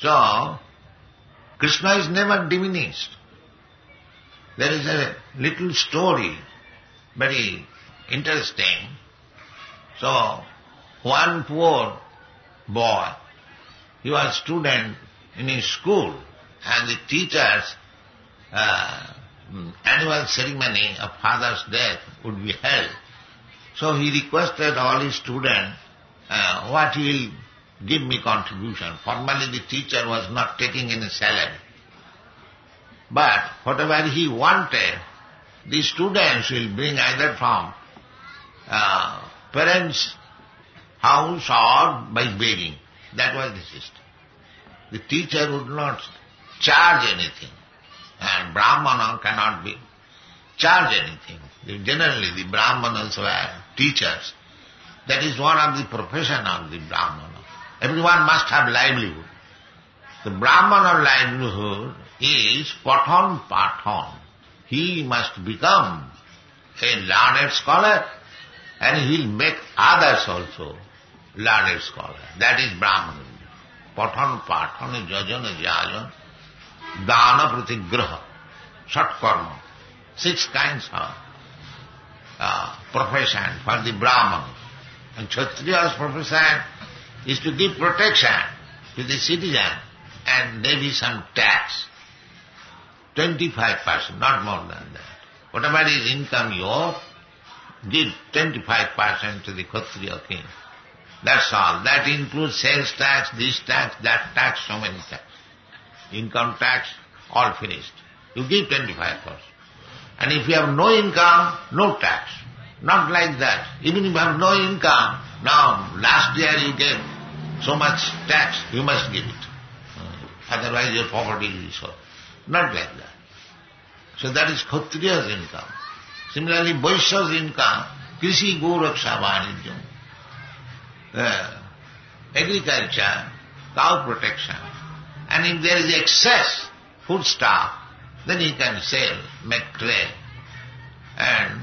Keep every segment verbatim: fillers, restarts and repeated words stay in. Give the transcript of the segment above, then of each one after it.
So, Krishna is never diminished. There is a little story, very interesting. So, one poor boy, he was student in his school, and the teacher's uh, annual ceremony of father's death would be held. So he requested all his students, uh, what he will give me contribution. Formally the teacher was not taking any salary. But whatever he wanted, the students will bring either from uh, parents' house or by begging. That was the system. The teacher would not charge anything, and Brahmana cannot be charge anything. Generally the Brahmanas were teachers. That is one of the profession of the Brahmana. Everyone must have livelihood. The Brahmana livelihood is pathon pathon. He must become a learned scholar, and he will make others also learned scholar. That is Brahmana. Pathon pathon jajana jajan dana pratigraha shat karma. Six kinds of uh, profession for the Brahman. And Kshatriya's profession is to give protection to the citizen and maybe some tax. twenty-five percent, not more than that. Whatever is income you give twenty-five percent to the Kshatriya king. That's all. That includes sales tax, this tax, that tax, so many tax. Income tax, all finished. You give twenty-five percent. And if you have no income, no tax. Not like that. Even if you have no income, now last year you gave so much tax, you must give it. Otherwise your property will be sold. Not like that. So that is Kshatriya's income. Similarly, Vaishya's income, Krishi Goraksha Vanijyam, uh, agriculture, cow protection. And if there is excess food stuff, then he can sell, make clay. And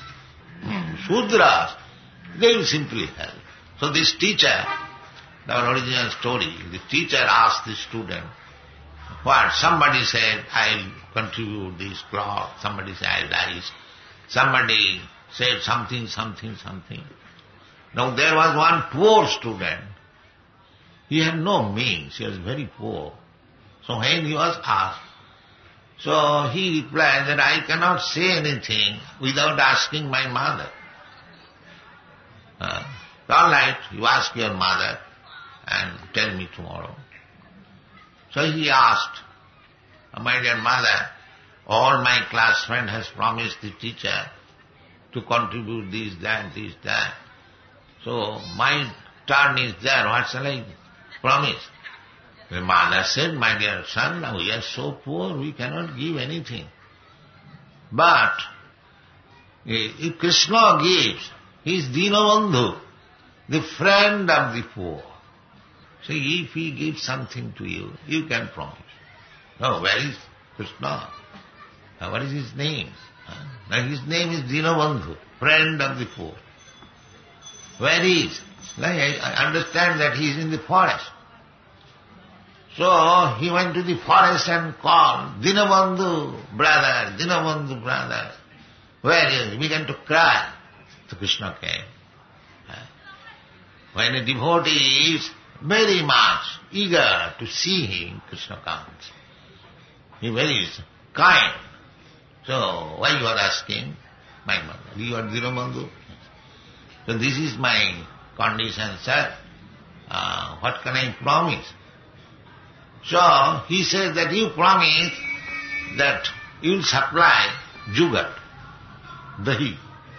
Shudras, they will simply help. So this teacher, the original story, the teacher asked the student, what? Somebody said, I'll contribute this cloth. Somebody said, I'll rice. Somebody said something, something, something. Now there was one poor student. He had no means. He was very poor. So when he was asked, so he replied that I cannot say anything without asking my mother. Uh, all right, you ask your mother and tell me tomorrow. So he asked, my dear mother, all my class friend has promised the teacher to contribute this, that, this, that. So my turn is there, what shall I promise? The mother said, my dear son, now we are so poor, we cannot give anything. But if Krishna gives, he is Dinabandhu, the friend of the poor. So if he gives something to you, you can promise. Now where is Krishna? Now what is his name? Now his name is Dinabandhu, friend of the poor. Where he is? Like I understand that he is in the forest. So he went to the forest and called, Dinabandhu, brother, Dinabandhu, brother. Where is he? He began to cry. So Krishna came. When a devotee is very much eager to see him, Krishna comes. He is very kind. So why you are asking? My mother, you are Dinabandhu? So this is my condition, sir. Uh, what can I promise? So he says that you promise that you will supply jugat, dahi.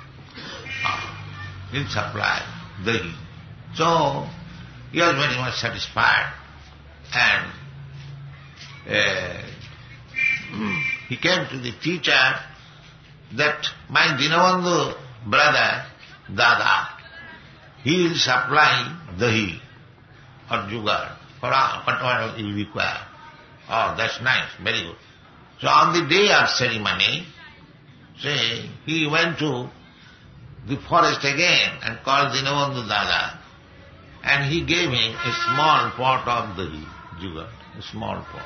Ah, you will supply dahi. So he was very much satisfied, and uh, he came to the teacher that my Dinabandhu brother, Dada, he will supply dahi or jugat for whatever you require. Oh, that's nice, very good. So on the day of ceremony, say, he went to the forest again and called Dinabandhu Dada, and he gave him a small pot of dahi, Jugat, a small pot.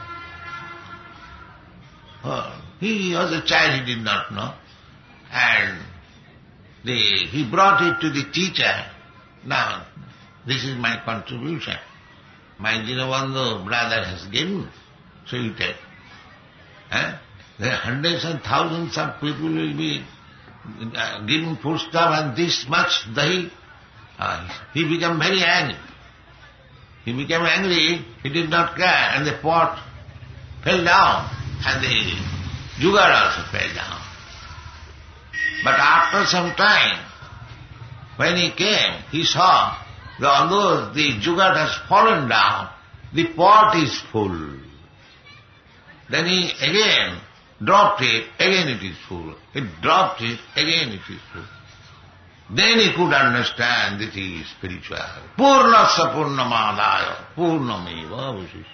Oh, he was a child, he did not know. And the, he brought it to the teacher. Now, this is my contribution. My Dinabandhu brother has given, so you take. Eh? There are hundreds and thousands of people will be uh, giving foodstuff and this much dahi. Uh, he became very angry. He became angry, he did not care, and the pot fell down, and the jugar also fell down. But after some time, when he came, he saw that although the jugar has fallen down, the pot is full. Then he again dropped it, again it is full. He dropped it, again it is full. Then he could understand that he is spiritual. Purnasya purnamadaya, purnameva avashishya.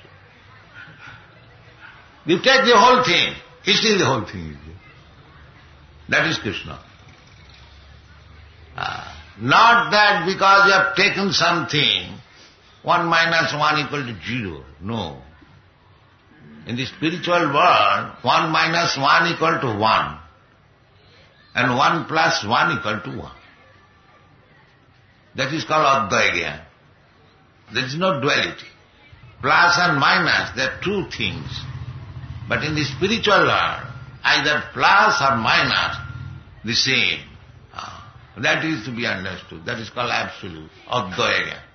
You take the whole thing, still the whole thing is there. That is Krishna. Uh, not that because you have taken something, one minus one equal to zero. No. In the spiritual world, one minus one equal to one. And one plus one equal to one. That is called Advaita. There is no duality. Plus and minus, they are two things. But in the spiritual world, either plus or minus, the same. That is to be understood. That is called absolute, Advaita.